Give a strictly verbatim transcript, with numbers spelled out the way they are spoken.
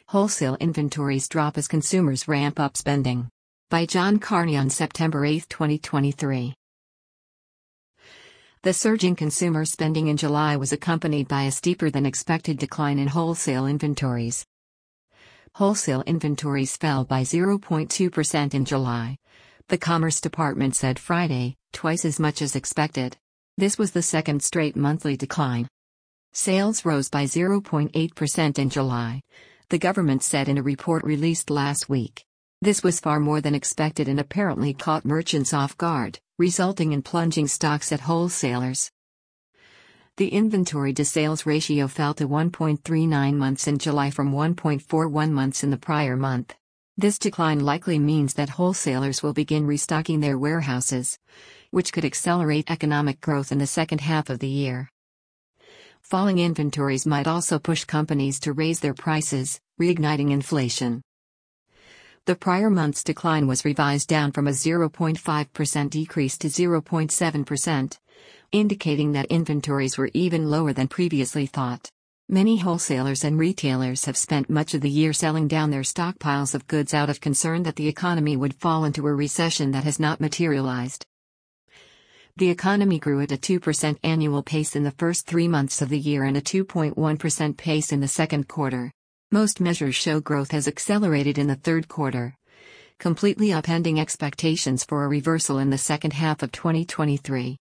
Wholesale inventories drop as consumers ramp up spending. By John Carney on September eighth, twenty twenty-three. The surging consumer spending in July was accompanied by a steeper than expected decline in wholesale inventories. Wholesale inventories fell by zero point two percent in July. The Commerce Department said Friday, twice as much as expected. This was the second straight monthly decline. Sales rose by zero point eight percent in July, the government said in a report released last week. This was far more than expected and apparently caught merchants off guard, resulting in plunging stocks at wholesalers. The inventory-to-sales ratio fell to one point three nine months in July from one point four one months in the prior month. This decline likely means that wholesalers will begin restocking their warehouses, which could accelerate economic growth in the second half of the year. Falling inventories might also push companies to raise their prices, reigniting inflation. The prior month's decline was revised down from a zero point five percent decrease to zero point seven percent, indicating that inventories were even lower than previously thought. Many wholesalers and retailers have spent much of the year selling down their stockpiles of goods out of concern that the economy would fall into a recession that has not materialized. The economy grew at a two percent annual pace in the first three months of the year and a two point one percent pace in the second quarter. Most measures show growth has accelerated in the third quarter, completely upending expectations for a reversal in the second half of twenty twenty-three.